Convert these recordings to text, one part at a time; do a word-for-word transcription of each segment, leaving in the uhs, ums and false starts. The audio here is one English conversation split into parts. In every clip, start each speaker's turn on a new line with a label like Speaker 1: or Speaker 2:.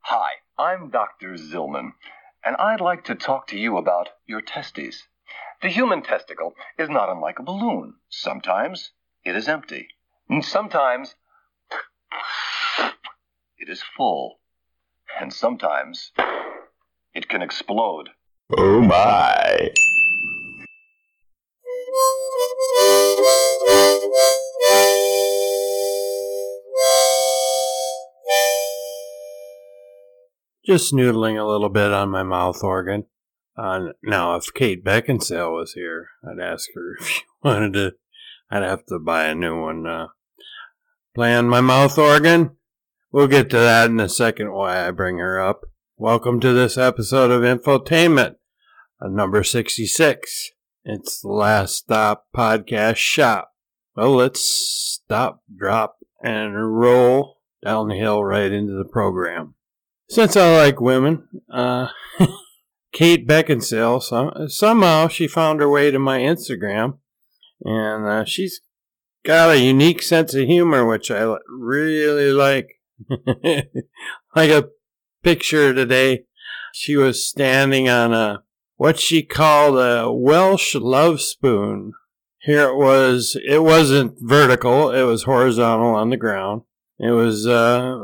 Speaker 1: Hi, I'm Doctor Zillman, and I'd like to talk to you about your testes. The human testicle is not unlike a balloon. Sometimes it is empty, and sometimes it is full, and sometimes it can explode.
Speaker 2: Oh my!
Speaker 3: Just noodling a little bit on my mouth organ. Uh, now, if Kate Beckinsale was here, I'd ask her if she wanted to. I'd have to buy a new one. Uh, play on my mouth organ. We'll get to that in a second. Why I bring her up. Welcome to this episode of Infotainment, uh, number sixty-six. It's the Last Stop Podcast Shop. Well, let's stop, drop, and roll down the hill right into the program. Since I like women, uh, Kate Beckinsale, some, somehow she found her way to my Instagram, and uh, she's got a unique sense of humor, which I really like. Like a picture today, she was standing on a, what she called a Welsh love spoon. Here it was, it wasn't vertical, it was horizontal on the ground. It was, uh...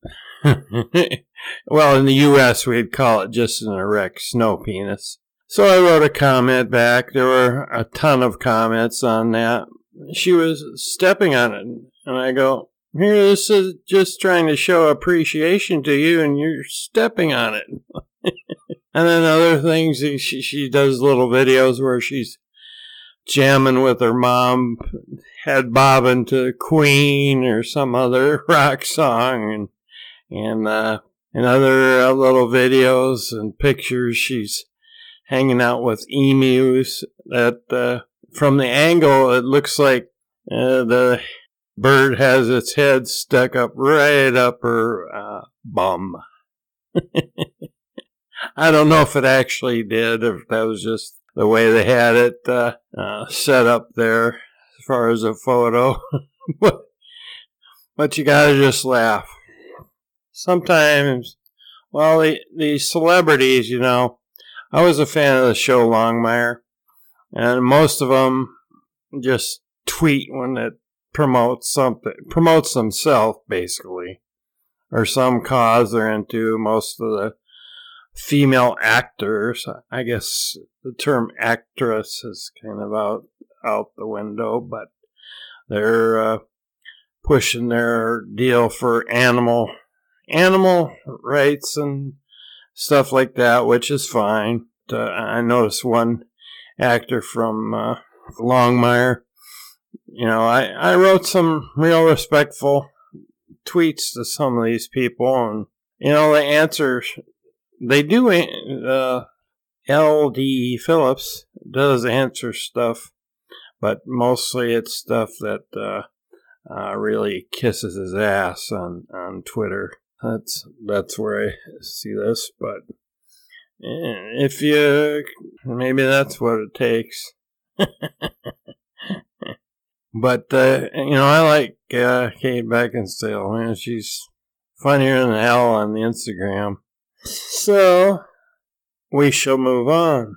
Speaker 3: well, in the U S, we'd call it just an erect snow penis. So I wrote a comment back. There were a ton of comments on that. She was stepping on it, and I go, here, this is just trying to show appreciation to you, and you're stepping on it. And then other things, she, she does little videos where she's jamming with her mom, head bobbing to Queen or some other rock song, and And, uh, in other uh, little videos and pictures, she's hanging out with emus that, uh, from the angle, it looks like, uh, the bird has its head stuck up right up her, uh, bum. I don't know if it actually did, or if that was just the way they had it, uh, uh set up there as far as a photo. but, but you gotta just laugh. Sometimes, well, the, the celebrities, you know, I was a fan of the show Longmire, and most of them just tweet when it promotes something, promotes themselves, basically, or some cause they're into. Most of the female actors, I guess the term actress is kind of out, out the window, but they're uh, pushing their deal for animal Animal rights and stuff like that, which is fine. Uh, I noticed one actor from uh, Longmire, you know, I, I wrote some real respectful tweets to some of these people, and, you know, the answers, they do, uh, L D Phillips does answer stuff, but mostly it's stuff that uh, uh, really kisses his ass on, on Twitter. That's that's where I see this, but if you, maybe that's what it takes. But, uh, you know, I like uh, Kate Beckinsale. Man, she's funnier than hell on the Instagram. So, we shall move on.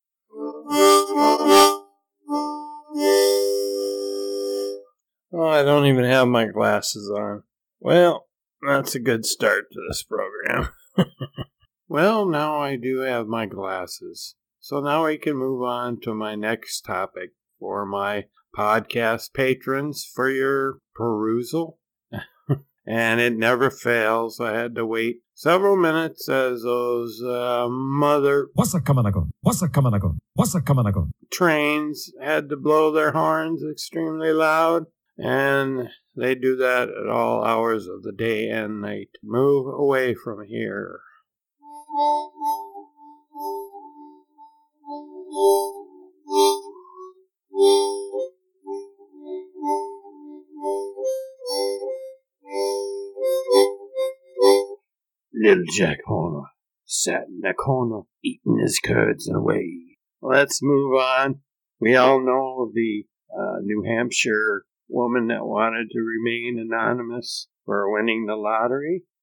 Speaker 3: Oh, I don't even have my glasses on. Well, that's a good start to this program. Well, now I do have my glasses. So now we can move on to my next topic for my podcast patrons for your perusal. And it never fails. I had to wait several minutes as those uh, mother...
Speaker 4: What's a Kamanako? What's a Kamanako? What's a Kamanako?
Speaker 3: Trains had to blow their horns extremely loud. And they do that at all hours of the day and night. Move away from here. Little Jack Horner sat in the corner eating his curds away. Let's move on. We all know the uh, New Hampshire woman that wanted to remain anonymous for winning the lottery.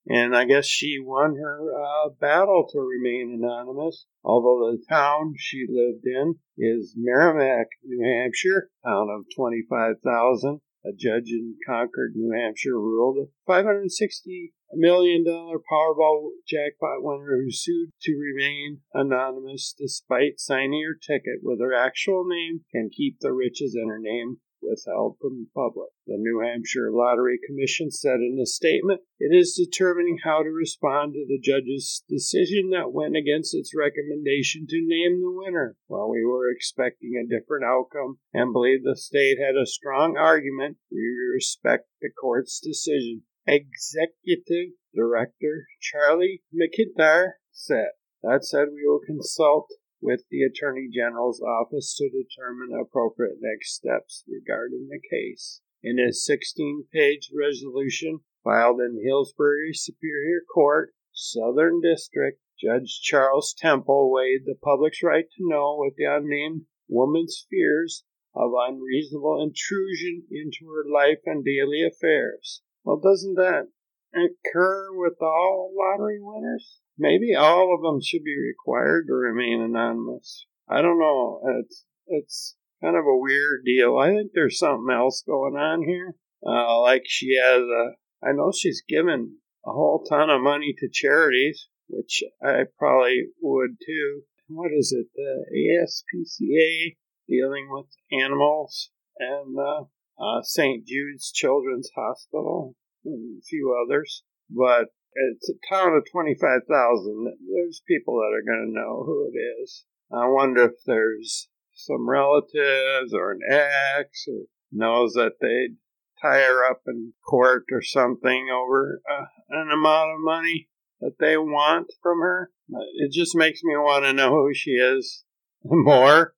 Speaker 3: And I guess she won her uh, battle to remain anonymous, although the town she lived in is Merrimack, New Hampshire, town of twenty-five thousand. A judge in Concord, New Hampshire, ruled a five hundred sixty million dollars Powerball jackpot winner who sued to remain anonymous despite signing her ticket with her actual name can keep the riches in her name withheld from the public. The New Hampshire Lottery Commission said in a statement, it is determining how to respond to the judge's decision that went against its recommendation to name the winner. While we were expecting a different outcome and believe the state had a strong argument, we respect the court's decision. Executive Director Charlie McIntyre said. That said, we will consult with the Attorney General's office to determine appropriate next steps regarding the case. In his sixteen-page resolution filed in Hillsbury Superior Court, Southern District, Judge Charles Temple weighed the public's right to know with the unnamed woman's fears of unreasonable intrusion into her life and daily affairs. Well, doesn't that occur with all lottery winners? Maybe all of them should be required to remain anonymous. I don't know. It's it's kind of a weird deal. I think there's something else going on here. Uh, like she has a, I know she's given a whole ton of money to charities, which I probably would too. What is it? The A S P C A, dealing with animals, and uh, uh, Saint Jude's Children's Hospital, and a few others. But it's a town of twenty-five thousand. There's people that are going to know who it is. I wonder if there's some relatives or an ex or knows that they'd tie her up in court or something over uh, an amount of money that they want from her. It just makes me want to know who she is more.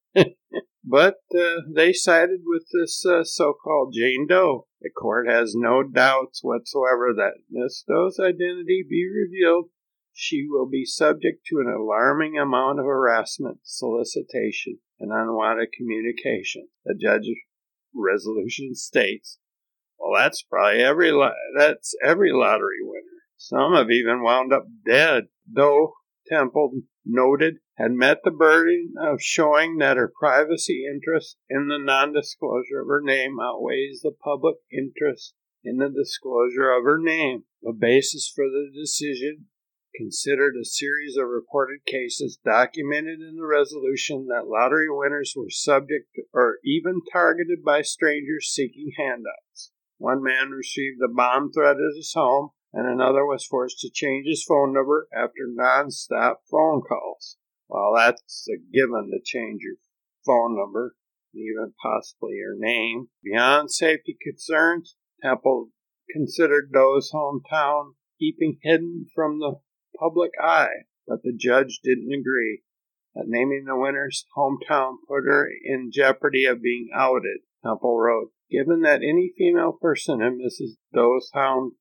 Speaker 3: But uh, they sided with this uh, so-called Jane Doe. The court has no doubts whatsoever that Miss Doe's identity be revealed. She will be subject to an alarming amount of harassment, solicitation, and unwanted communication. The judge's resolution states, well, that's probably every lo- that's every lottery winner. Some have even wound up dead. Doe, Temple noted, had met the burden of showing that her privacy interest in the non-disclosure of her name outweighs the public interest in the disclosure of her name. The basis for the decision considered a series of reported cases documented in the resolution that lottery winners were subject to, or even targeted by strangers seeking handouts. One man received a bomb threat at his home, and another was forced to change his phone number after non-stop phone calls. Well, that's a given to change your phone number, even possibly your name. Beyond safety concerns, Temple considered Doe's hometown keeping hidden from the public eye, but the judge didn't agree. That naming the winner's hometown put her in jeopardy of being outed. Temple wrote, given that any female person in Missus Doe's hometown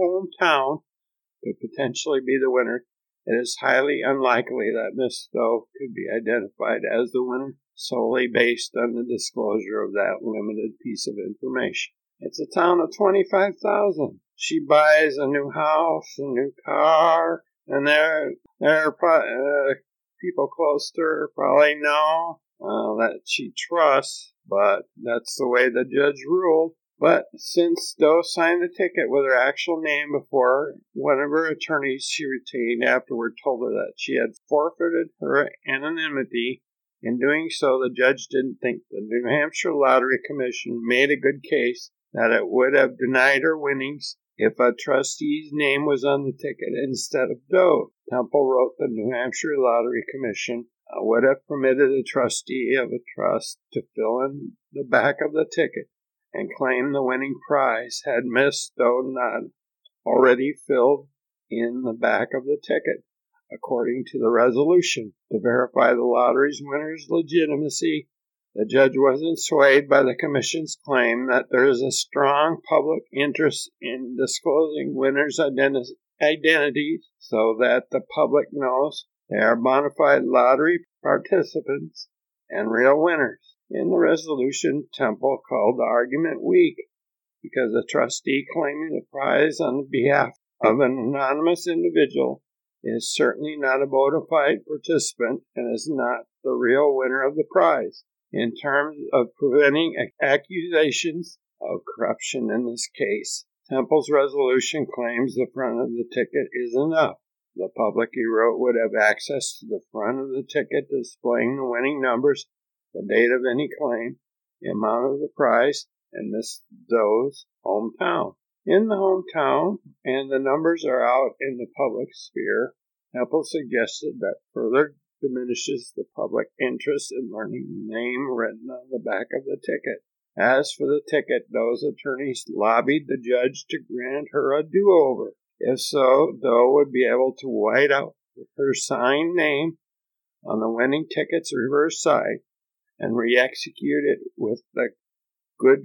Speaker 3: could potentially be the winner, it is highly unlikely that Miss Doe could be identified as the winner solely based on the disclosure of that limited piece of information. It's a town of twenty-five thousand. She buys a new house, a new car, and there, there are pro- uh, people close to her probably know uh, that she trusts, but that's the way the judge ruled. But since Doe signed the ticket with her actual name before, one of her attorneys she retained afterward told her that she had forfeited her anonymity. In doing so, the judge didn't think the New Hampshire Lottery Commission made a good case that it would have denied her winnings if a trustee's name was on the ticket instead of Doe. Temple wrote the New Hampshire Lottery Commission uh, would have permitted a trustee of a trust to fill in the back of the ticket and claim the winning prize had Miss Doe not already filled in the back of the ticket. According to the resolution, to verify the lottery's winner's legitimacy, the judge wasn't swayed by the Commission's claim that there is a strong public interest in disclosing winners' identi- identities so that the public knows they are bona fide lottery participants and real winners. In the resolution, Temple called the argument weak because the trustee claiming the prize on behalf of an anonymous individual is certainly not a bona fide participant and is not the real winner of the prize. In terms of preventing accusations of corruption in this case, Temple's resolution claims the front of the ticket is enough. The public, he wrote, would have access to the front of the ticket displaying the winning numbers, the date of any claim, the amount of the prize, and Miss Doe's hometown. In the hometown, and the numbers are out in the public sphere, Temple suggested that further diminishes the public interest in learning the name written on the back of the ticket. As for the ticket, Doe's attorneys lobbied the judge to grant her a do-over. If so, Doe would be able to white out her signed name on the winning ticket's reverse side and re-execute it with the Good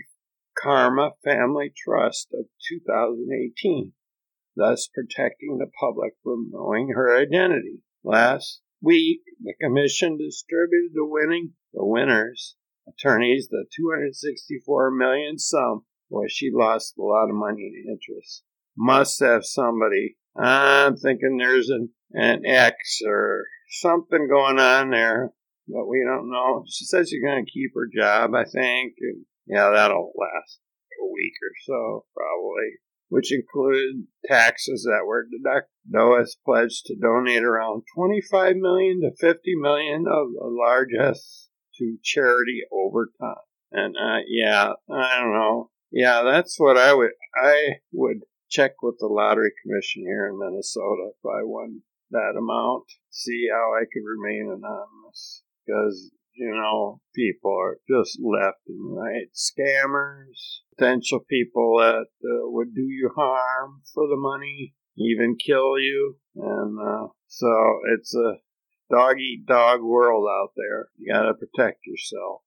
Speaker 3: Karma Family Trust of two thousand eighteen, thus protecting the public from knowing her identity. Last week, the commission distributed the winning, the winners, attorneys, the two hundred sixty-four million dollars sum. Boy, she lost a lot of money in interest. Must have somebody. I'm thinking there's an, an X or something going on there, but we don't know. She says she's going to keep her job, I think. And yeah, that'll last a week or so, probably, which include taxes that were deducted. Doe has pledged to donate around twenty-five million dollars to fifty million dollars of the largest to charity over time. And, uh, yeah, I don't know. Yeah, that's what I would, I would check with the lottery commission here in Minnesota if I won that amount, see how I could remain anonymous. Because, you know, people are just left and right. Scammers, potential people that uh, would do you harm for the money, even kill you. And uh, so it's a dog-eat-dog world out there. You got to protect yourself.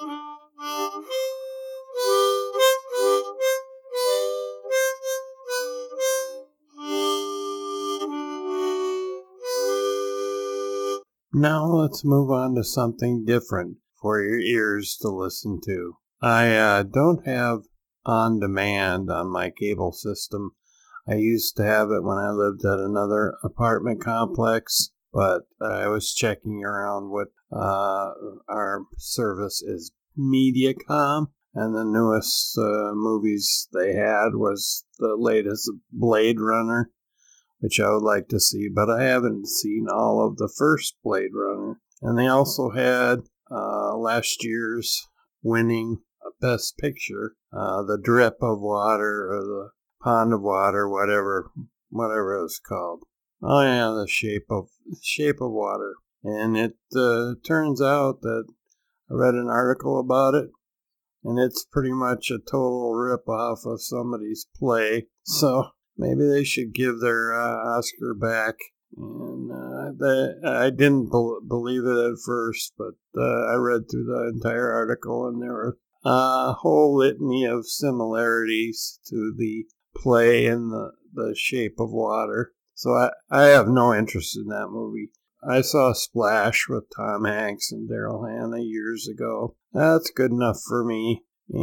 Speaker 3: Now let's move on to something different for your ears to listen to. I uh, don't have on demand on my cable system. I used to have it when I lived at another apartment complex, but I was checking around what uh, our service is Mediacom, and the newest uh, movies they had was the latest Blade Runner, which I would like to see, but I haven't seen all of the first Blade Runner. And they also had uh, last year's winning Best Picture, uh, The Drip of Water, or The Pond of Water, whatever, whatever it was called. Oh yeah, The Shape of Shape of Water. And it uh, turns out that I read an article about it, and it's pretty much a total rip-off of somebody's play. So maybe they should give their uh, Oscar back. And uh, they, I didn't be- believe it at first, but uh, I read through the entire article, and there were a whole litany of similarities to the play in the, the Shape of Water. So I, I have no interest in that movie. I saw Splash with Tom Hanks and Daryl Hannah years ago. That's good enough for me.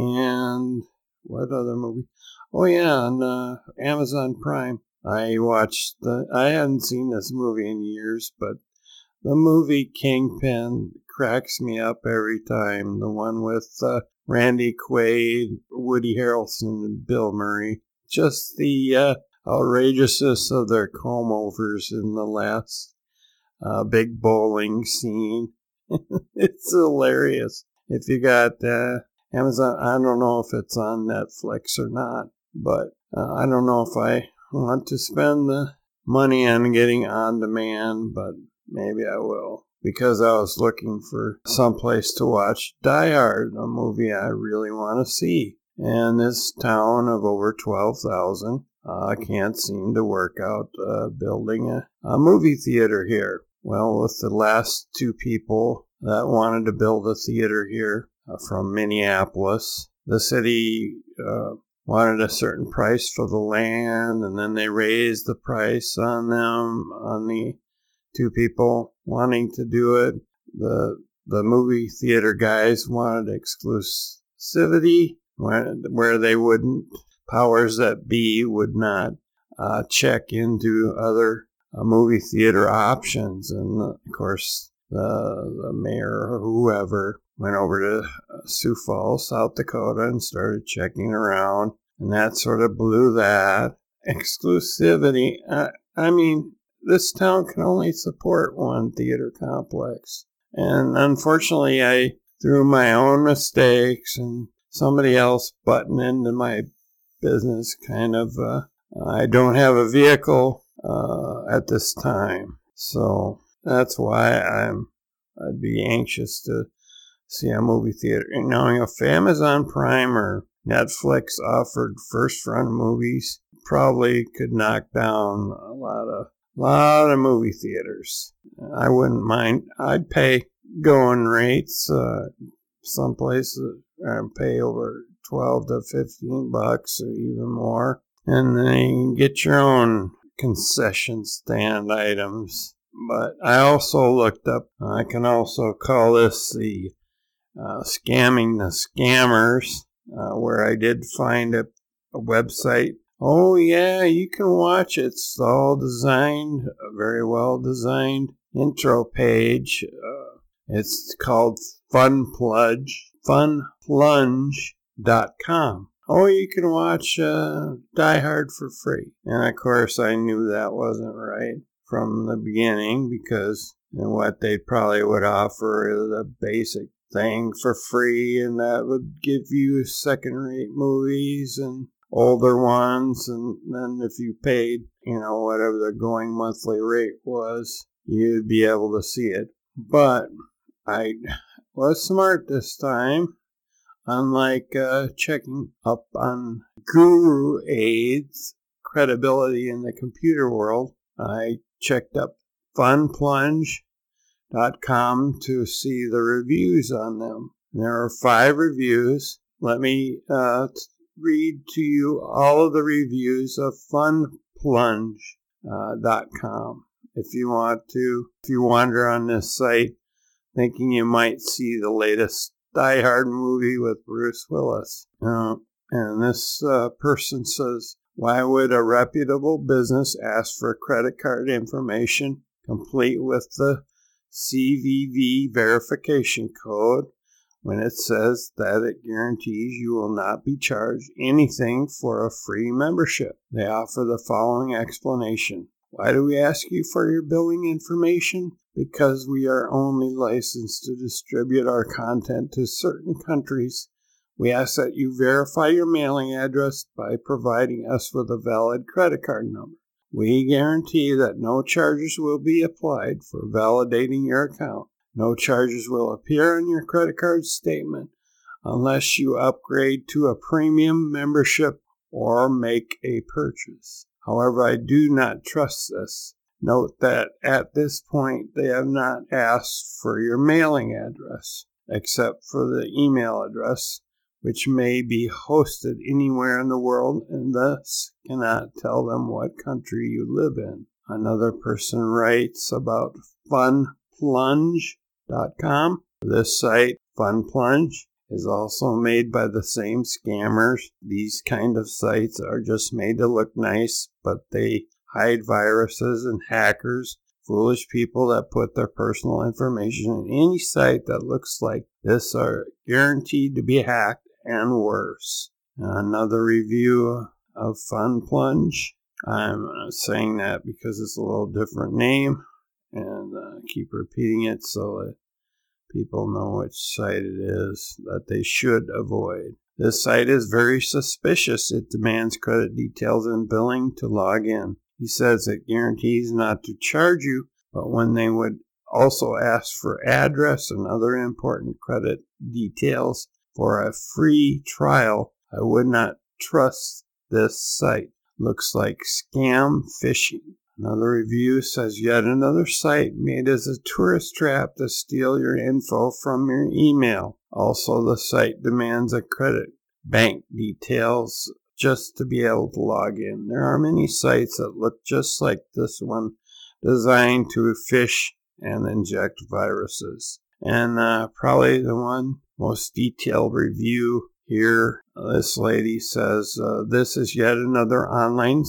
Speaker 3: And what other movie? Oh yeah, on uh, Amazon Prime. I watched the, I hadn't seen this movie in years, but the movie Kingpin cracks me up every time. The one with uh, Randy Quaid, Woody Harrelson, and Bill Murray. Just the uh, outrageousness of their comb-overs in the last uh, big bowling scene. It's hilarious. If you got uh, Amazon, I don't know if it's on Netflix or not, but uh, I don't know if I want to spend the money on getting on demand, but maybe I will, because I was looking for someplace to watch Die Hard, a movie I really want to see. And this town of over twelve thousand uh, can't seem to work out uh, building a, a movie theater here. Well, with the last two people that wanted to build a theater here uh, from Minneapolis, the city uh, wanted a certain price for the land, and then they raised the price on them, on the two people wanting to do it. The the movie theater guys wanted exclusivity, where, where they wouldn't, powers that be would not uh, check into other uh, movie theater options. And, uh, of course, the, the mayor or whoever went over to Sioux Falls, South Dakota, and started checking around. And that sort of blew that. Exclusivity. Uh, I mean, this town can only support one theater complex. And unfortunately, I, through my own mistakes and somebody else butting into my business, kind of, uh, I don't have a vehicle uh, at this time. So that's why I'm, I'd be anxious to see a movie theater. You know, if Amazon Prime or Netflix offered first-run movies, probably could knock down a lot of lot of movie theaters. I wouldn't mind. I'd pay going rates. Uh, some places uh, pay over twelve to fifteen bucks or even more, and then you can get your own concession stand items. But I also looked up. I can also call this the uh, scamming the scammers, uh, where I did find a, a website. Oh, yeah, you can watch it. It's all designed, a very well designed intro page. Uh, it's called Fun Plunge, fun plunge dot com. Oh, you can watch uh, Die Hard for free. And of course, I knew that wasn't right from the beginning, because what they probably would offer is a basic thing for free, and that would give you second-rate movies and older ones, and then if you paid, you know, whatever the going monthly rate was, you'd be able to see it. But I was smart this time. Unlike uh, checking up on Guru Aid's credibility in the computer world, I checked up fun plunge dot com to see the reviews on them. There are five reviews. Let me uh, read to you all of the reviews of fun plunge dot com. If you want to, if you wander on this site thinking you might see the latest Die Hard movie with Bruce Willis. Uh, and this uh, person says, why would a reputable business ask for credit card information complete with the C V V verification code when it says that it guarantees you will not be charged anything for a free membership? They offer the following explanation. Why do we ask you for your billing information? Because we are only licensed to distribute our content to certain countries. We ask that you verify your mailing address by providing us with a valid credit card number. We guarantee that no charges will be applied for validating your account. No charges will appear on your credit card statement unless you upgrade to a premium membership or make a purchase. However, I do not trust this. Note that at this point, they have not asked for your mailing address, except for the email address, which may be hosted anywhere in the world and thus cannot tell them what country you live in. Another person writes about fun plunge dot com. This site, FunPlunge, is also made by the same scammers. These kind of sites are just made to look nice, but they hide viruses and hackers, foolish people that put their personal information in any site that looks like this are guaranteed to be hacked and worse. Another review of FunPlunge. I'm saying that because it's a little different name, and uh, keep repeating it so that people know which site it is that they should avoid. This site is very suspicious. It demands credit details and billing to log in. He says it guarantees not to charge you, but when they would also ask for address and other important credit details for a free trial, I would not trust this site. Looks like scam phishing. Another review says yet another site made as a tourist trap to steal your info from your email. Also, the site demands a credit bank details just to be able to log in. There are many sites that look just like this one, designed to phish and inject viruses. And uh, probably the one most detailed review here, this lady says, uh, this is yet another online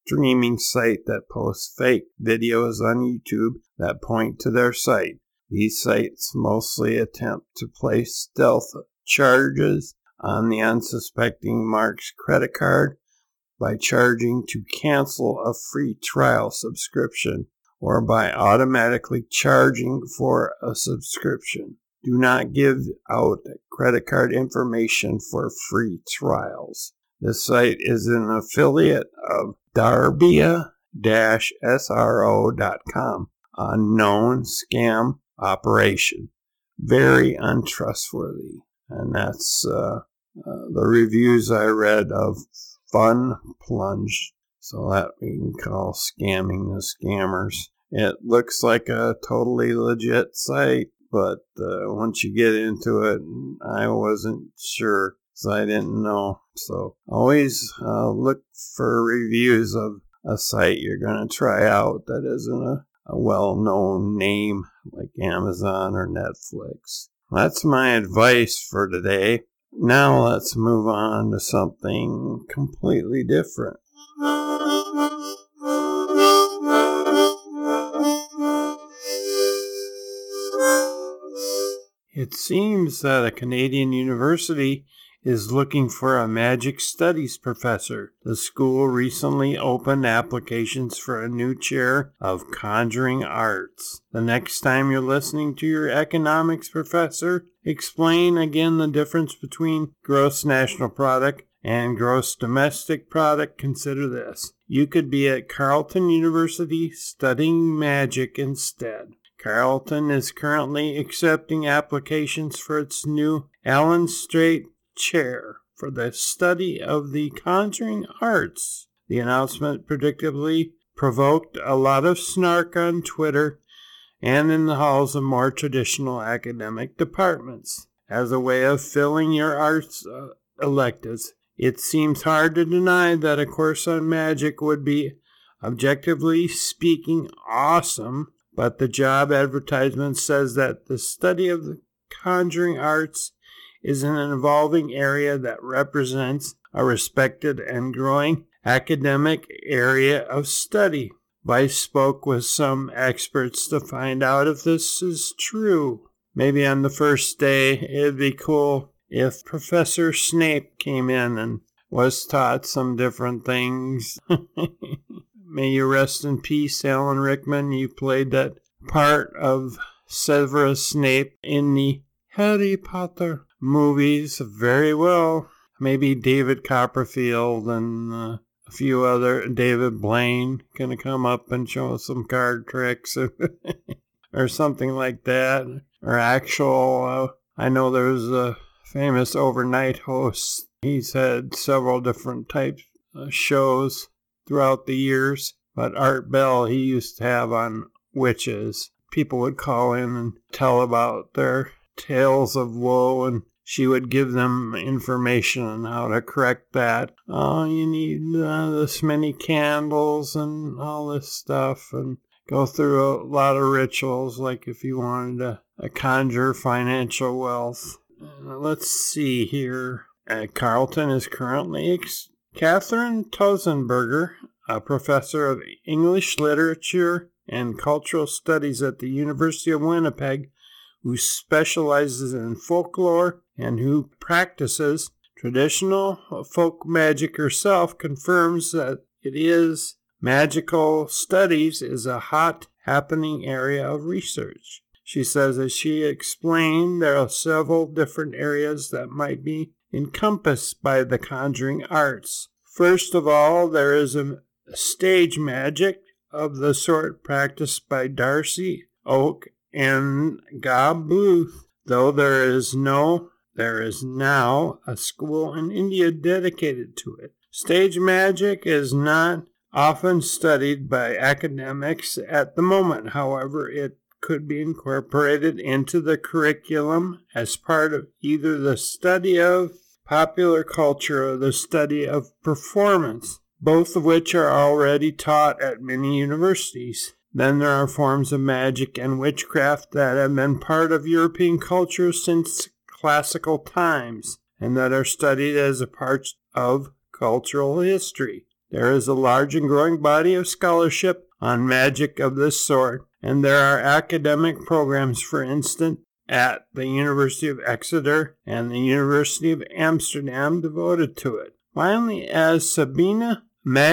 Speaker 3: streaming site that posts fake videos on YouTube that point to their site. These sites mostly attempt to place stealth charges on the unsuspecting Mark's credit card by charging to cancel a free trial subscription or by automatically charging for a subscription. Do not give out credit card information for free trials. This site is an affiliate of Darbia S R O dot com, a known scam operation. Very untrustworthy. And that's uh, uh, the reviews I read of Fun Plunge. So that we can call scamming the scammers. It looks like a totally legit site, but uh, once you get into it, I wasn't sure, so I didn't know. So always uh, look for reviews of a site you're going to try out that isn't a, a well-known name like Amazon or Netflix. That's my advice for today. Now let's move on to something completely different. It seems that a Canadian university is looking for a magic studies professor. The school recently opened applications for a new chair of conjuring arts. The next time you're listening to your economics professor explain again the difference between gross national product and gross domestic product, consider this. You could be at Carleton University studying magic instead. Carleton is currently accepting applications for its new Allen Strait Chair for the study of the conjuring arts. The announcement predictably provoked a lot of snark on Twitter and in the halls of more traditional academic departments. As a way of filling your arts uh, electives, it seems hard to deny that a course on magic would be, objectively speaking, awesome. But the job advertisement says that the study of the conjuring arts is an evolving area that represents a respected and growing academic area of study. Vice spoke with some experts to find out if this is true. Maybe on the first day, it'd be cool if Professor Snape came in and was taught some different things. May you rest in peace, Alan Rickman. You played that part of Severus Snape in the Harry Potter movies very well. Maybe David Copperfield and uh, a few other, David Blaine, gonna come up and show us some card tricks or something like that. Or actual, uh, I know there's a famous overnight host. He's had several different types of shows throughout the years, but Art Bell he used to have on witches. People would call in and tell about their tales of woe, and she would give them information on how to correct that. Oh, you need uh, this many candles and all this stuff, and go through a lot of rituals, like if you wanted to uh, conjure financial wealth. Uh, let's see here. Uh, Carleton is currently ex- Catherine Tozenberger, a professor of English literature and cultural studies at the University of Winnipeg, who specializes in folklore and who practices traditional folk magic herself, confirms that it is magical studies is a hot happening area of research. She says, as she explained, there are several different areas that might be encompassed by the conjuring arts. First of all, there is a stage magic of the sort practiced by Darcy Oak and Gob Bluth, though there is no, there is now a school in India dedicated to it. Stage magic is not often studied by academics at the moment. However, it could be incorporated into the curriculum as part of either the study of popular culture or the study of performance, both of which are already taught at many universities. Then there are forms of magic and witchcraft that have been part of European culture since classical times and that are studied as a part of cultural history. There is a large and growing body of scholarship on magic of this sort, and there are academic programs, for instance, at the University of Exeter and the University of Amsterdam devoted to it. Finally, as Sabina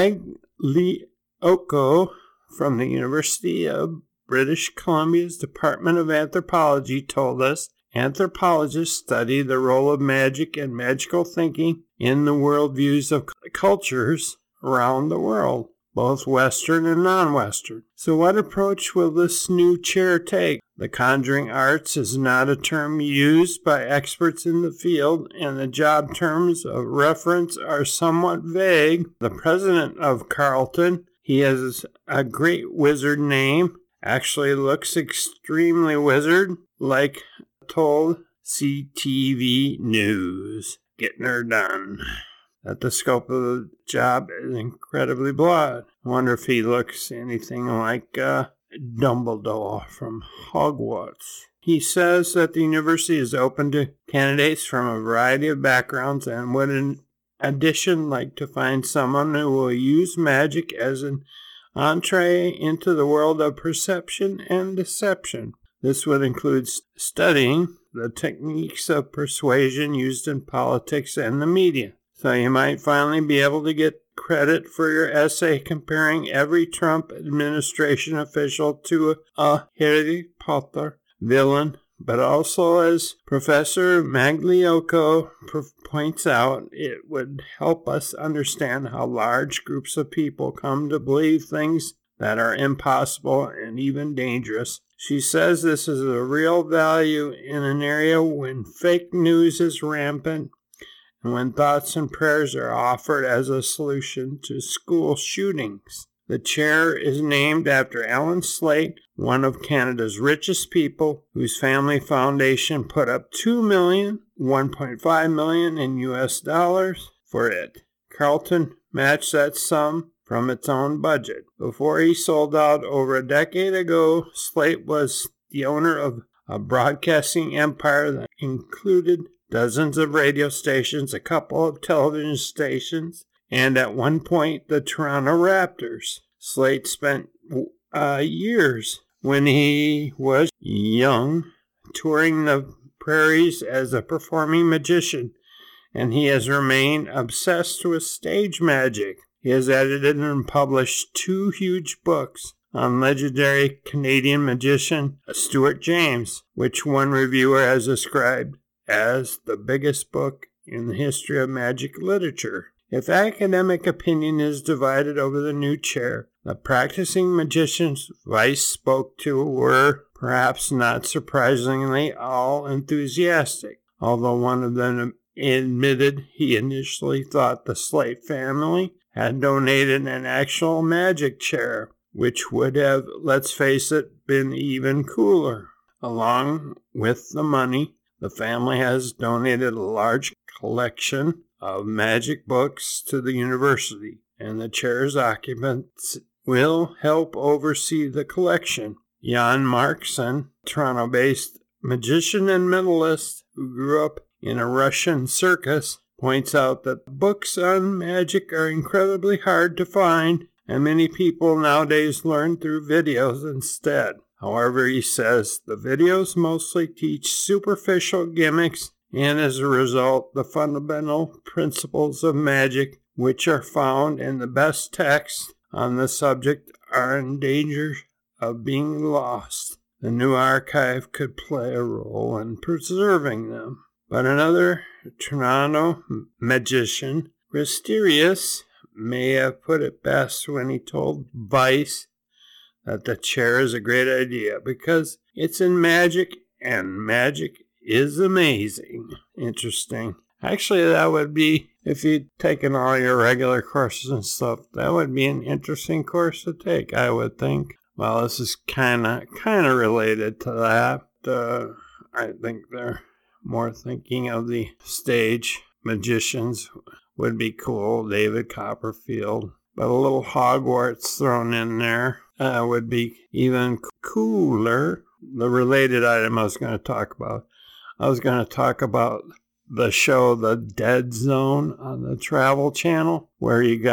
Speaker 3: Magliocco from the University of British Columbia's Department of Anthropology told us, anthropologists study the role of magic and magical thinking in the worldviews of cultures around the world, both Western and non-Western. So what approach will this new chair take? The conjuring arts is not a term used by experts in the field, and the job terms of reference are somewhat vague. The president of Carleton, he has a great wizard name, actually looks extremely wizard, like told C T V News. Getting her done. That the scope of the job is incredibly broad. I wonder if he looks anything like uh, Dumbledore from Hogwarts. He says that the university is open to candidates from a variety of backgrounds and would in addition like to find someone who will use magic as an entree into the world of perception and deception. This would include studying the techniques of persuasion used in politics and the media. So you might finally be able to get credit for your essay comparing every Trump administration official to a Harry Potter villain. But also, as Professor Magliocco points out, it would help us understand how large groups of people come to believe things that are impossible and even dangerous. She says this is a real value in an area when fake news is rampant and when thoughts and prayers are offered as a solution to school shootings. The chair is named after Alan Slate, one of Canada's richest people, whose family foundation put up two million dollars, one point five million dollars in U S dollars for it. Carleton matched that sum from its own budget. Before he sold out over a decade ago, Slate was the owner of a broadcasting empire that included dozens of radio stations, a couple of television stations, and at one point the Toronto Raptors. Slate spent uh, years when he was young touring the prairies as a performing magician, and he has remained obsessed with stage magic. He has edited and published two huge books on legendary Canadian magician Stuart James, which one reviewer has described as the biggest book in the history of magic literature. If academic opinion is divided over the new chair, the practicing magicians Weiss spoke to were, perhaps not surprisingly, all enthusiastic, although one of them admitted he initially thought the Slate family had donated an actual magic chair, which would have, let's face it, been even cooler. Along with the money, the family has donated a large collection of magic books to the university, and the chair's occupants will help oversee the collection. Jan Markson, Toronto-based magician and mentalist who grew up in a Russian circus, points out that books on magic are incredibly hard to find, and many people nowadays learn through videos instead. However, he says, the videos mostly teach superficial gimmicks, and as a result, the fundamental principles of magic, which are found in the best texts on the subject, are in danger of being lost. The new archive could play a role in preserving them. But another Toronto magician, Christerius, may have put it best when he told Vice that the chair is a great idea because it's in magic, and magic is amazing. Interesting. Actually, that would be, if you'd taken all your regular courses and stuff, that would be an interesting course to take, I would think. Well, this is kind of kind of related to that. Uh, I think they're more thinking of the stage magicians would be cool. David Copperfield. But a little Hogwarts thrown in there uh, would be even cooler. The related item I was going to talk about. I was going to talk about the show The Dead Zone on the Travel Channel, where you got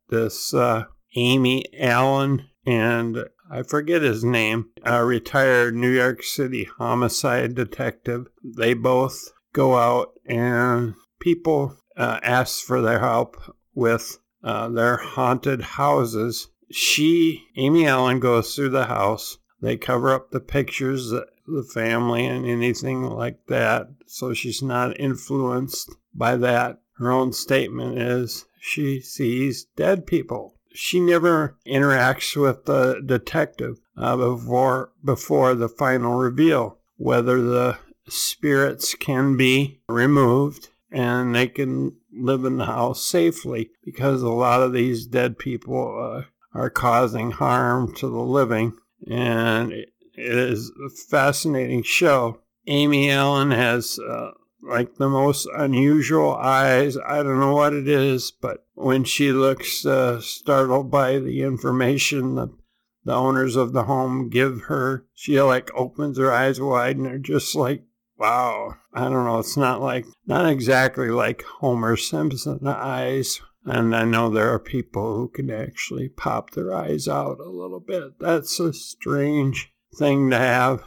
Speaker 3: this uh, Amy Allen and I forget his name, a retired New York City homicide detective. They both go out and people uh, ask for their help with uh, their haunted houses. She, Amy Allen, goes through the house. They cover up the pictures, the family, and anything like that, so she's not influenced by that. Her own statement is she sees dead people. She never interacts with the detective uh, before before the final reveal, whether the spirits can be removed and they can live in the house safely, because a lot of these dead people uh, are causing harm to the living. And it is a fascinating show. Amy Allen has uh, like the most unusual eyes. I don't know what it is, but when she looks uh, startled by the information that the owners of the home give her, she like opens her eyes wide and they're just like, wow. I don't know. It's not like, not exactly like Homer Simpson eyes. And I know there are people who can actually pop their eyes out a little bit. That's a strange thing to have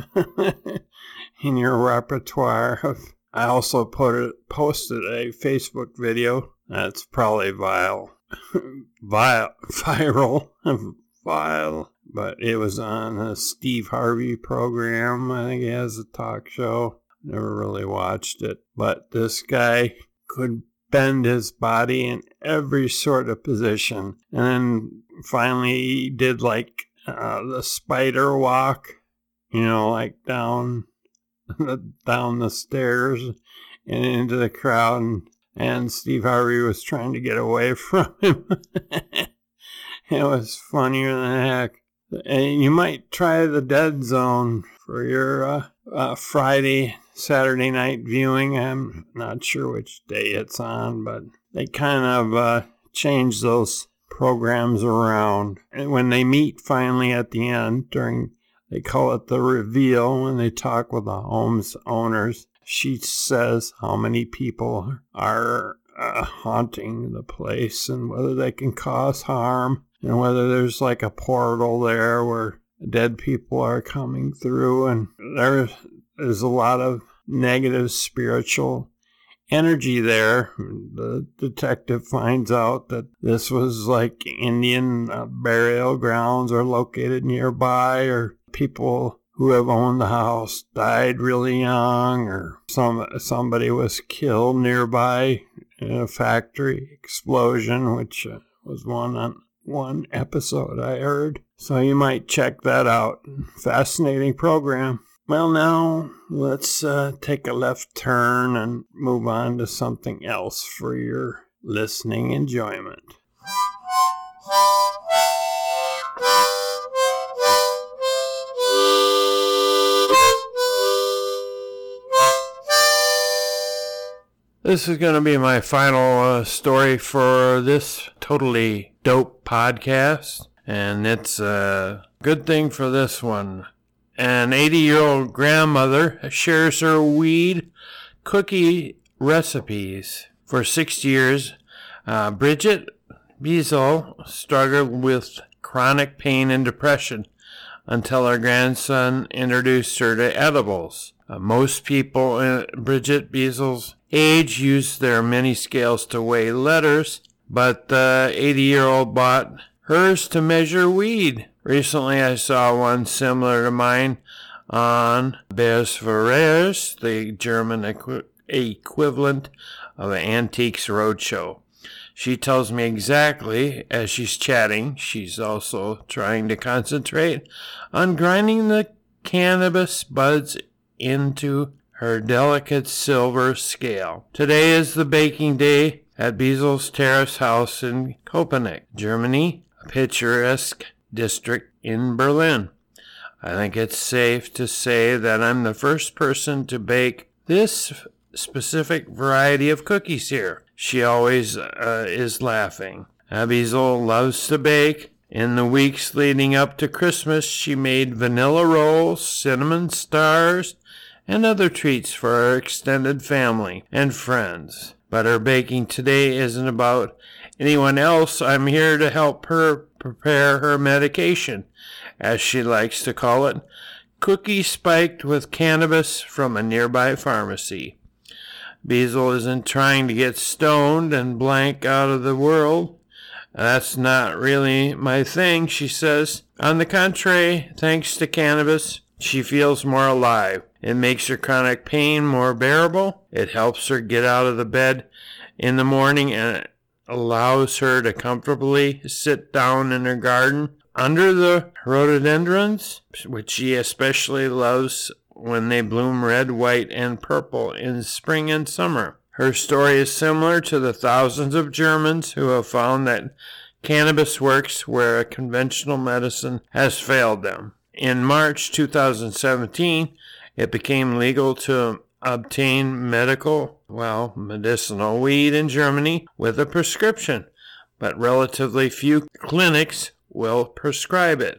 Speaker 3: in your repertoire. I also put it, posted a Facebook video that's probably vile, vile, viral, vile, but it was on a Steve Harvey program. I think he has a talk show. Never really watched it, but this guy could bend his body in every sort of position. And then finally he did like uh, the spider walk, you know, like down down the stairs and into the crowd. And, and Steve Harvey was trying to get away from him. It was funnier than heck. And you might try the Dead Zone for your uh, uh, Friday, Saturday night viewing. I'm not sure which day it's on, but they kind of uh, change those programs around. And when they meet finally at the end, during, they call it the reveal, when they talk with the home's owners, she says how many people are uh, haunting the place and whether they can cause harm. And whether there's like a portal there where dead people are coming through, and there is a lot of negative spiritual energy there. The detective finds out that this was like Indian uh, burial grounds are located nearby, or people who have owned the house died really young, or some somebody was killed nearby in a factory explosion, which uh, was one on one episode I heard. So you might check that out. Fascinating program. Well, now let's uh, take a left turn and move on to something else for your listening enjoyment. This is going to be my final uh, story for this totally dope podcast, and it's a good thing for this one. An eighty-year-old grandmother shares her weed cookie recipes. For six years, uh, Bridget Beazle struggled with chronic pain and depression until her grandson introduced her to edibles. Uh, most people in Bridget Beazle's age use their mini scales to weigh letters, but the eighty-year-old bought hers to measure weed. Recently, I saw one similar to mine on Bears Ferrers, the German equi- equivalent of an Antiques Roadshow. She tells me exactly as she's chatting. She's also trying to concentrate on grinding the cannabis buds into her delicate silver scale. Today is the baking day at Beazle's Terrace House in Köpenick, Germany, a picturesque district in Berlin. I think it's safe to say that I'm the first person to bake this specific variety of cookies here. She always uh, is laughing. Beazle loves to bake. In the weeks leading up to Christmas, she made vanilla rolls, cinnamon stars, and other treats for her extended family and friends. But her baking today isn't about anyone else, I'm here to help her prepare her medication, as she likes to call it, cookie spiked with cannabis from a nearby pharmacy. Beazle isn't trying to get stoned and blank out of the world. That's not really my thing, she says. On the contrary, thanks to cannabis, she feels more alive. It makes her chronic pain more bearable. It helps her get out of the bed in the morning, and it allows her to comfortably sit down in her garden under the rhododendrons, which she especially loves when they bloom red, white, and purple in spring and summer. Her story is similar to the thousands of Germans who have found that cannabis works where a conventional medicine has failed them. In March two thousand seventeen, it became legal to obtain medical, well, medicinal weed in Germany with a prescription, but relatively few clinics will prescribe it,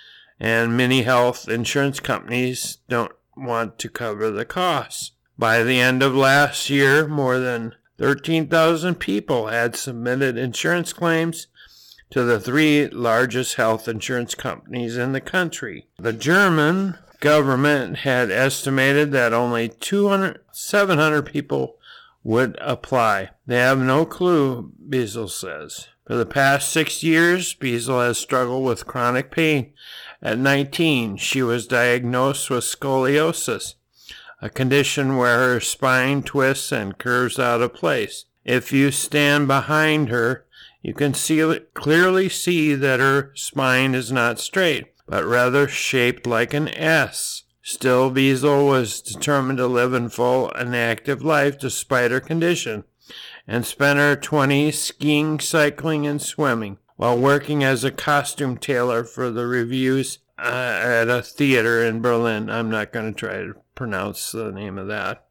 Speaker 3: and many health insurance companies don't want to cover the costs. By the end of last year, more than thirteen thousand people had submitted insurance claims to the three largest health insurance companies in the country. The German government had estimated that only two hundred, seven hundred people would apply. They have no clue, Beazle says. For the past six years, Beazle has struggled with chronic pain. At nineteen, she was diagnosed with scoliosis, a condition where her spine twists and curves out of place. If you stand behind her, you can see, clearly see that her spine is not straight, but rather shaped like an S. Still, Beazle was determined to live a full and active life despite her condition, and spent her twenties skiing, cycling, and swimming, while working as a costume tailor for the reviews uh, at a theater in Berlin. I'm not going to try to pronounce the name of that.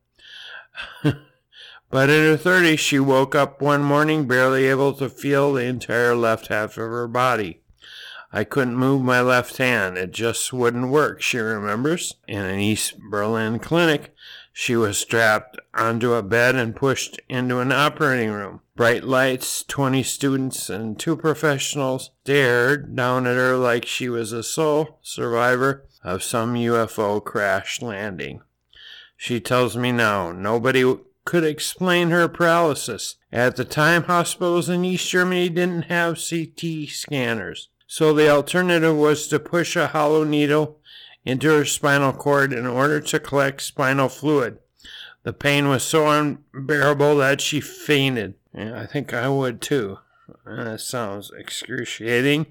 Speaker 3: But in her thirties, she woke up one morning barely able to feel the entire left half of her body. I couldn't move my left hand. It just wouldn't work, she remembers. In an East Berlin clinic, she was strapped onto a bed and pushed into an operating room. Bright lights, twenty students, and two professionals stared down at her like she was a sole survivor of some U F O crash landing. She tells me now, nobody could explain her paralysis. At the time, hospitals in East Germany didn't have C T scanners, so the alternative was to push a hollow needle into her spinal cord in order to collect spinal fluid. The pain was so unbearable that she fainted. Yeah, I think I would too. That sounds excruciating.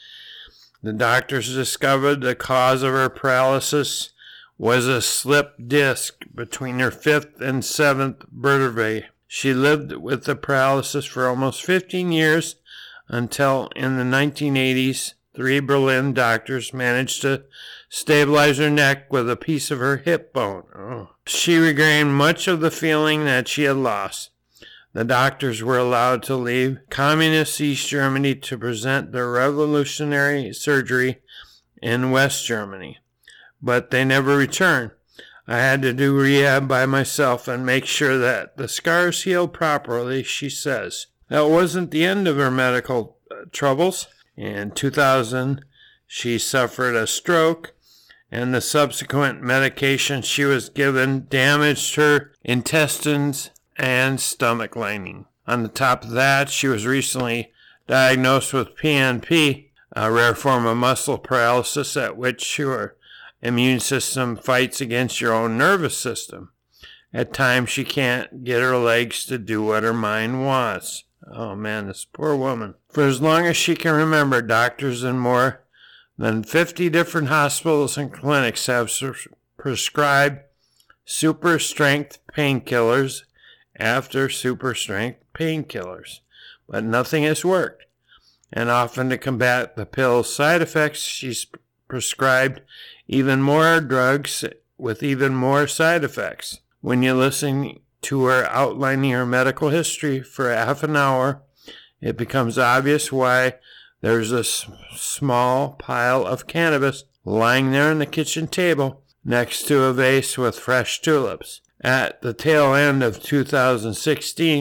Speaker 3: The doctors discovered the cause of her paralysis was a slip disc between her fifth and seventh vertebrae. She lived with the paralysis for almost fifteen years until in the nineteen eighties, three Berlin doctors managed to stabilize her neck with a piece of her hip bone. Oh. She regained much of the feeling that she had lost. The doctors were allowed to leave communist East Germany to present their revolutionary surgery in West Germany, but they never returned. I had to do rehab by myself and make sure that the scars healed properly, she says. That wasn't the end of her medical uh, troubles. In two thousand, she suffered a stroke, and the subsequent medication she was given damaged her intestines and stomach lining. On the top of that, she was recently diagnosed with P N P, a rare form of muscle paralysis at which your immune system fights against your own nervous system. At times, she can't get her legs to do what her mind wants. Oh man, this poor woman. For as long as she can remember, doctors in more than fifty different hospitals and clinics have prescribed super strength painkillers after super strength painkillers, but nothing has worked. And often to combat the pill's side effects, she's prescribed even more drugs with even more side effects. When you listen to her outlining her medical history for half an hour, it becomes obvious why there's a s- small pile of cannabis lying there on the kitchen table next to a vase with fresh tulips. At the tail end of two thousand sixteen,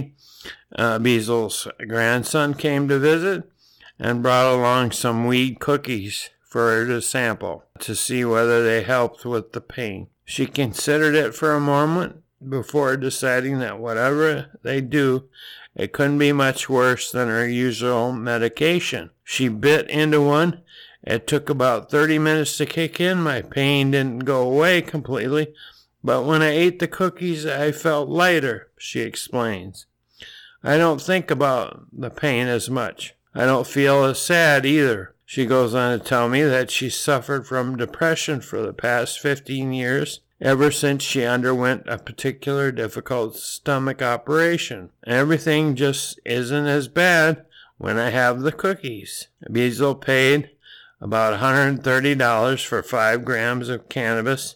Speaker 3: Uh, Beasel's grandson came to visit and brought along some weed cookies for her to sample to see whether they helped with the pain. She considered it for a moment before deciding that whatever they do, it couldn't be much worse than her usual medication. She bit into one. It took about thirty minutes to kick in. My pain didn't go away completely, but when I ate the cookies, I felt lighter, she explains. I don't think about the pain as much. I don't feel as sad either. She goes on to tell me that she suffered from depression for the past fifteen years, ever since she underwent a particular difficult stomach operation. Everything just isn't as bad when I have the cookies. Beazle paid about one hundred thirty dollars for five grams of cannabis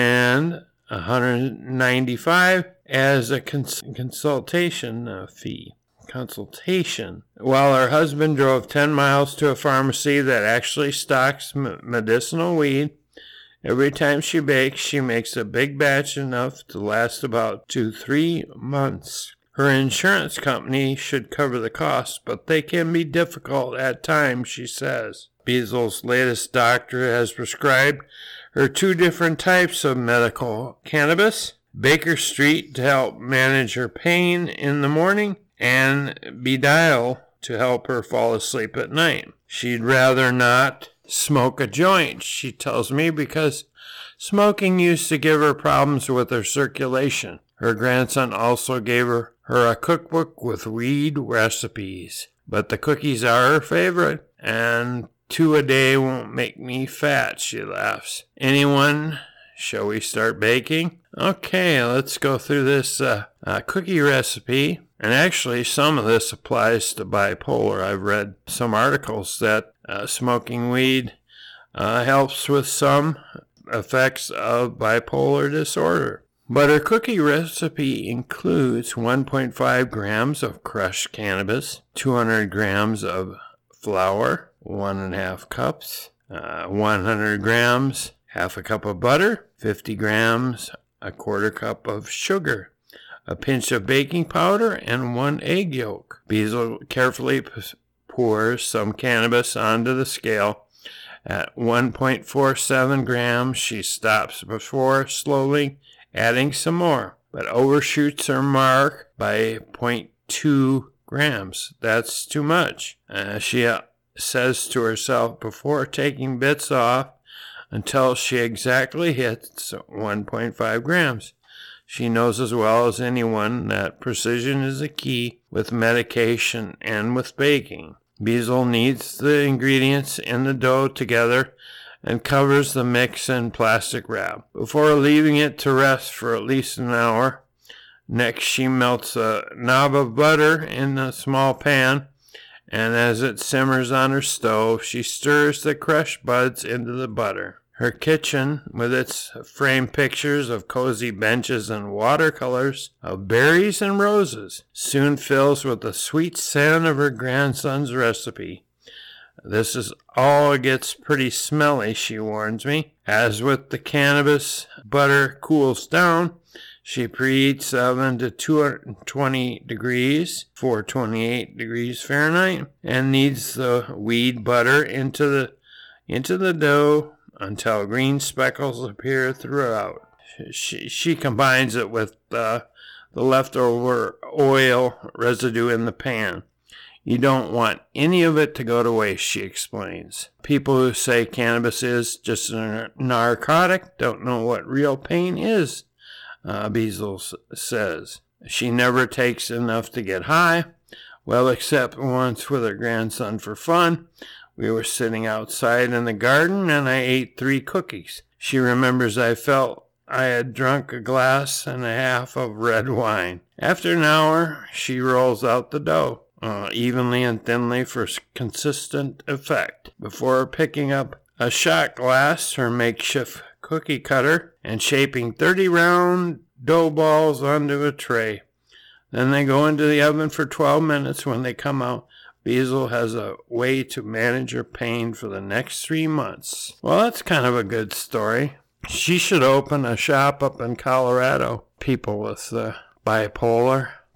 Speaker 3: and one hundred ninety-five dollars as a cons- consultation uh, fee. Consultation. While her husband drove ten miles to a pharmacy that actually stocks m- medicinal weed, every time she bakes, she makes a big batch enough to last about two, three months. Her insurance company should cover the cost, but they can be difficult at times, she says. Beazle's latest doctor has prescribed her two different types of medical cannabis, Baker Street to help manage her pain in the morning, and Bedial to help her fall asleep at night. She'd rather not smoke a joint, she tells me, because smoking used to give her problems with her circulation. Her grandson also gave her, her a cookbook with weed recipes, but the cookies are her favorite, and two a day won't make me fat, she laughs. Anyone? Shall we start baking? Okay, let's go through this uh, uh, cookie recipe. And actually, some of this applies to bipolar. I've read some articles that uh, smoking weed uh, helps with some effects of bipolar disorder. But her cookie recipe includes one point five grams of crushed cannabis, two hundred grams of flour, one and a half cups, uh, one hundred grams, half a cup of butter, fifty grams, a quarter cup of sugar, a pinch of baking powder, and one egg yolk. Beazle carefully p- pours some cannabis onto the scale. At one point four seven grams, she stops before slowly adding some more, but overshoots her mark by zero point two grams. That's too much. Uh, she uh, says to herself before taking bits off until she exactly hits one point five grams. She knows as well as anyone that precision is a key with medication and with baking. Beazle kneads the ingredients in the dough together and covers the mix in plastic wrap before leaving it to rest for at least an hour. Next, she melts a knob of butter in a small pan, and as it simmers on her stove, she stirs the crushed buds into the butter. Her kitchen, with its framed pictures of cozy benches and watercolors of berries and roses, soon fills with the sweet scent of her grandson's recipe. This is all gets pretty smelly, she warns me. As with the cannabis, butter cools down. She preheats the oven to two hundred twenty degrees, four hundred twenty-eight degrees Fahrenheit, and kneads the weed butter into the into the dough until green speckles appear throughout. She, she combines it with uh, the leftover oil residue in the pan. You don't want any of it to go to waste, she explains. People who say cannabis is just a narcotic don't know what real pain is, uh, Beazle says. She never takes enough to get high. Well, except once with her grandson for fun. We were sitting outside in the garden, and I ate three cookies. She remembers I felt I had drunk a glass and a half of red wine. After an hour, she rolls out the dough, uh, evenly and thinly for consistent effect, before picking up a shot glass, her makeshift cookie cutter, and shaping thirty round dough balls onto a tray. Then they go into the oven for twelve minutes. When they come out, Beazle has a way to manage her pain for the next three months. Well, that's kind of a good story. She should open a shop up in Colorado. People with uh, bipolar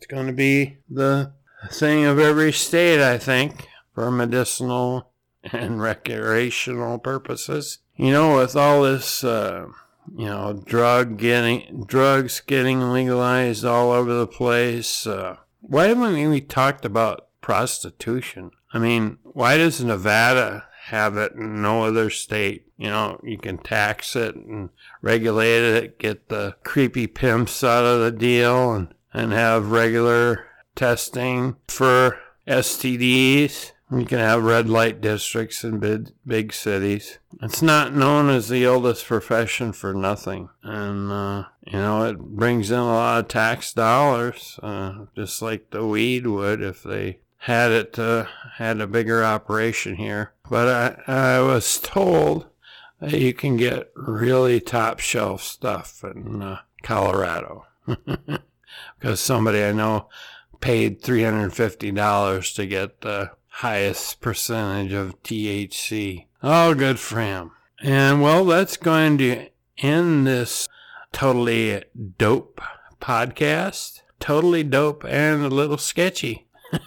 Speaker 3: It's going to be the thing of every state, I think, for medicinal and recreational purposes. You know, with all this, uh, you know, drug getting drugs getting legalized all over the place, uh, why haven't we talked about prostitution? I mean, why does Nevada have it and no other state? You know, you can tax it and regulate it, get the creepy pimps out of the deal, and, and have regular testing for S T Ds. You can have red light districts in big, big cities. It's not known as the oldest profession for nothing. And, uh, you know, it brings in a lot of tax dollars, uh, just like the weed would if they had it, uh, had a bigger operation here. But I, I was told that you can get really top shelf stuff in uh, Colorado. Because somebody I know paid three hundred fifty dollars to get the highest percentage of T H C. Oh, good for him. And, well, that's going to end this totally dope podcast. Totally dope and a little sketchy.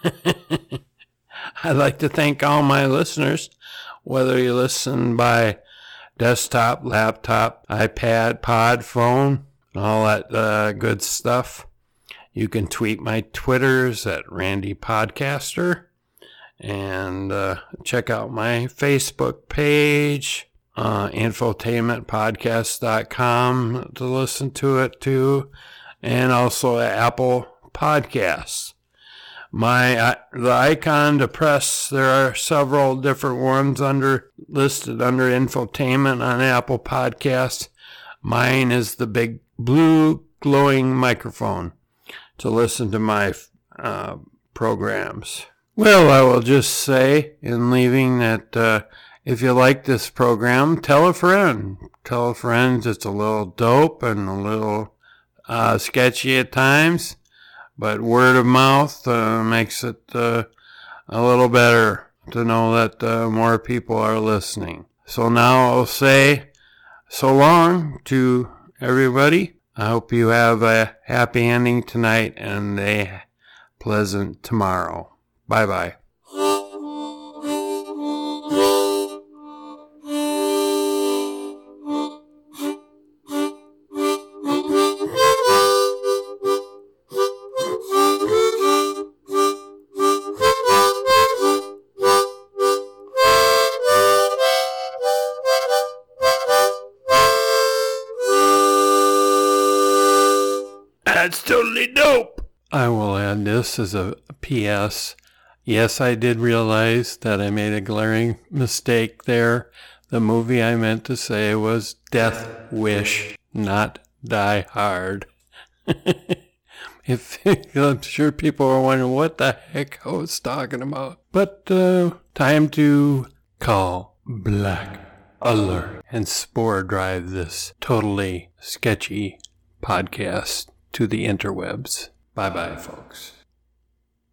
Speaker 3: I'd like to thank all my listeners, whether you listen by desktop, laptop, iPad, pod, phone, all that uh, good stuff. You can tweet my Twitters at Randy Podcaster. And uh, check out my Facebook page, uh, infotainment podcast dot com to listen to it too, and also Apple Podcasts. My uh, the icon to press, there are several different ones under listed under infotainment on Apple Podcasts. Mine is the big blue glowing microphone to listen to my uh, programs. Well, I will just say in leaving that uh, if you like this program, tell a friend. Tell a friend it's a little dope and a little uh, sketchy at times, but word of mouth uh, makes it uh, a little better to know that uh, more people are listening. So now I'll say so long to everybody. I hope you have a happy ending tonight and a pleasant tomorrow. Bye-bye. That's totally dope. I will add this as a P S Yes, I did realize that I made a glaring mistake there. The movie I meant to say was Death Wish, not Die Hard. If I'm sure people are wondering what the heck I was talking about. But uh, time to call Black Alert and spore drive this totally sketchy podcast to the interwebs. Bye-bye, folks.